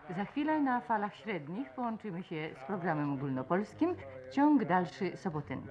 Za chwilę na falach średnich połączymy się z programem ogólnopolskim. Ciąg dalszy Sobotynki.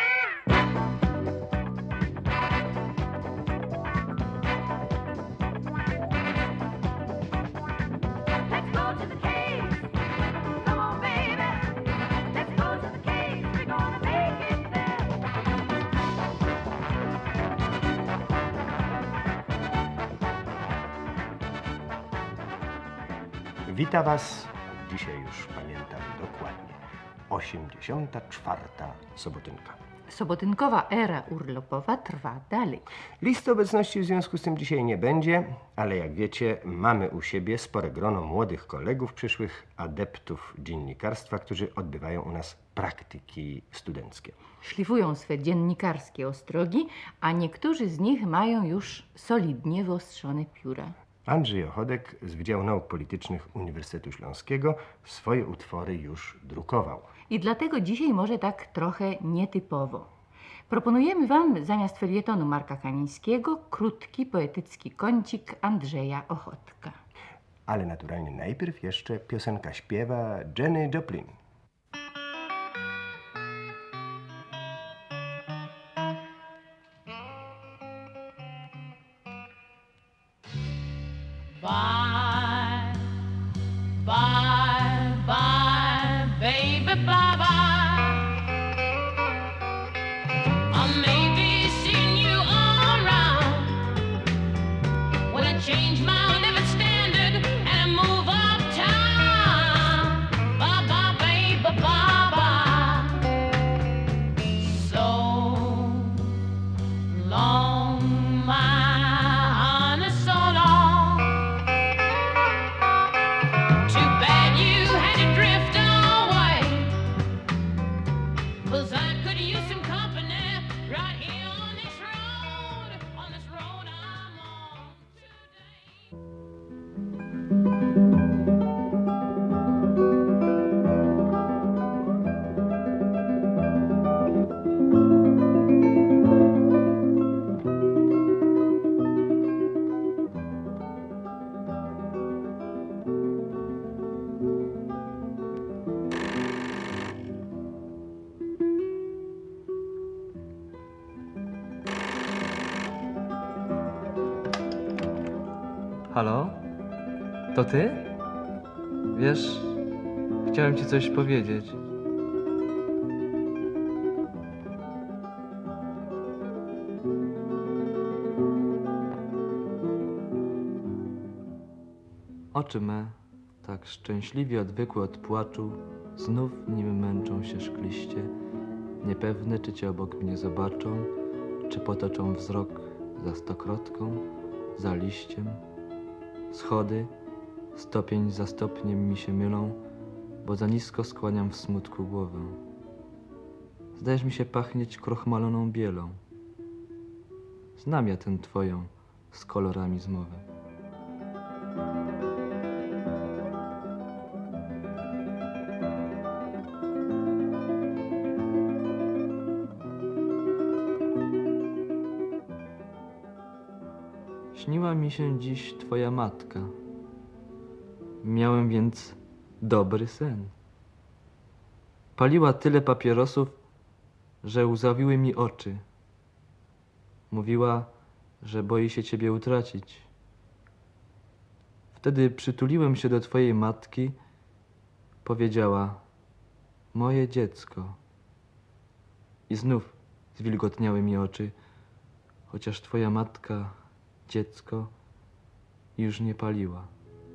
Wita Was, dzisiaj już pamiętam dokładnie, 84. Sobotynka. Sobotynkowa era urlopowa trwa dalej. Listy obecności w związku z tym dzisiaj nie będzie, ale jak wiecie, mamy u siebie spore grono młodych kolegów, przyszłych adeptów dziennikarstwa, którzy odbywają u nas praktyki studenckie. Szlifują swe dziennikarskie ostrogi, a niektórzy z nich mają już solidnie wyostrzone pióra. Andrzej Ochodek z Wydziału Nauk Politycznych Uniwersytetu Śląskiego swoje utwory już drukował. I dlatego dzisiaj może tak trochę nietypowo. Proponujemy wam zamiast felietonu Marka Kamińskiego krótki, poetycki kącik Andrzeja Ochodka. Ale naturalnie najpierw jeszcze piosenka śpiewa Jenny Joplin. Bye, bye, bye, baby, bye, bye. I may be seeing you all around when I change my living standard and I move uptown. Bye, bye, baby, bye, bye. So long, my honey, so long. Halo? To ty? Wiesz, chciałem ci coś powiedzieć. Oczy me, tak szczęśliwie odwykłe od płaczu, znów nim męczą się szkliście, niepewne, czy cię obok mnie zobaczą, czy potoczą wzrok za stokrotką, za liściem. Schody, stopień za stopniem mi się mylą, bo za nisko skłaniam w smutku głowę. Zdajesz mi się pachnieć krochmaloną bielą. Znam ja tę twoją z kolorami zmowę. Śniła mi się dziś twoja matka. Miałem więc dobry sen. Paliła tyle papierosów, że łzawiły mi oczy. Mówiła, że boi się ciebie utracić. Wtedy przytuliłem się do twojej matki. Powiedziała: moje dziecko. I znów zwilgotniały mi oczy, chociaż twoja matka, dziecko, już nie paliła.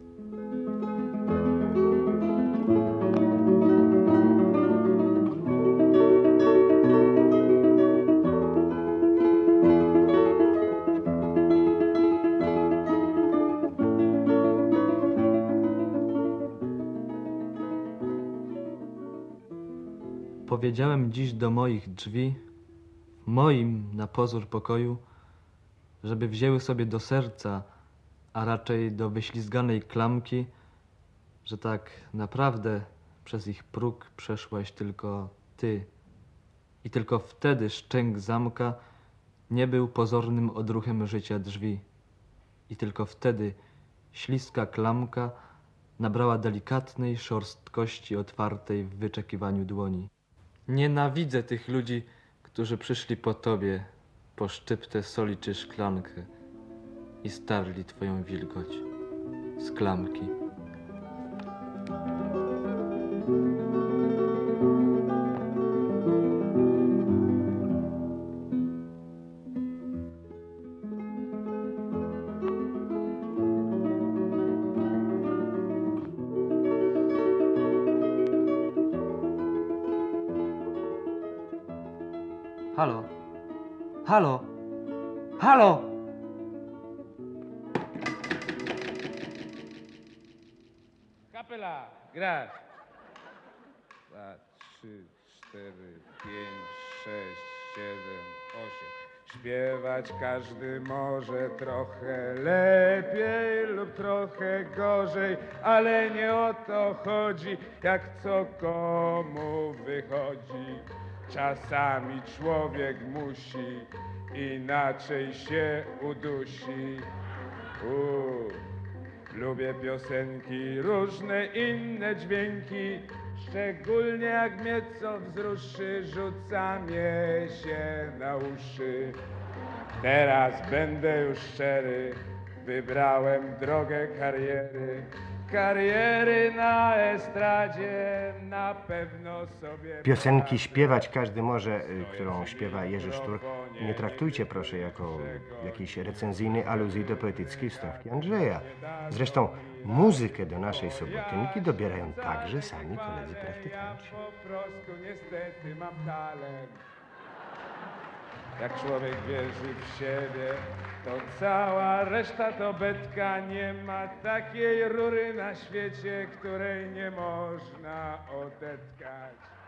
Powiedziałem dziś do moich drzwi, w moim na pozór pokoju, żeby wzięły sobie do serca, a raczej do wyślizganej klamki, że tak naprawdę przez ich próg przeszłaś tylko ty. I tylko wtedy szczęk zamka nie był pozornym odruchem życia drzwi. I tylko wtedy śliska klamka nabrała delikatnej szorstkości otwartej w wyczekiwaniu dłoni. Nienawidzę tych ludzi, którzy przyszli po tobie, po szczyptę soli czy szklankę i starli twoją wilgoć z klamki. Halo? Halo? Halo? Kapela, grać. 2, 3, 4, 5, 6, 7, 8. Śpiewać każdy może trochę lepiej lub trochę gorzej, ale nie o to chodzi, jak co komu wychodzi. Czasami człowiek musi, inaczej się udusi. Lubię piosenki, różne inne dźwięki, szczególnie jak mnie co wzruszy, rzuca mnie się na uszy. Teraz będę już szczery, wybrałem drogę kariery. Kariery na estradzie na pewno sobie... Piosenki śpiewać każdy może, którą śpiewa Jerzy Sztur, nie traktujcie proszę jako jakiejś recenzyjnej aluzji do poetyckiej wstawki Andrzeja. Zresztą muzykę do naszej sobotynki dobierają także sami koledzy praktykanci. Po prostu niestety mam talent. Jak człowiek wierzy w siebie, to cała reszta to betka. Nie ma takiej rury na świecie, której nie można odetkać.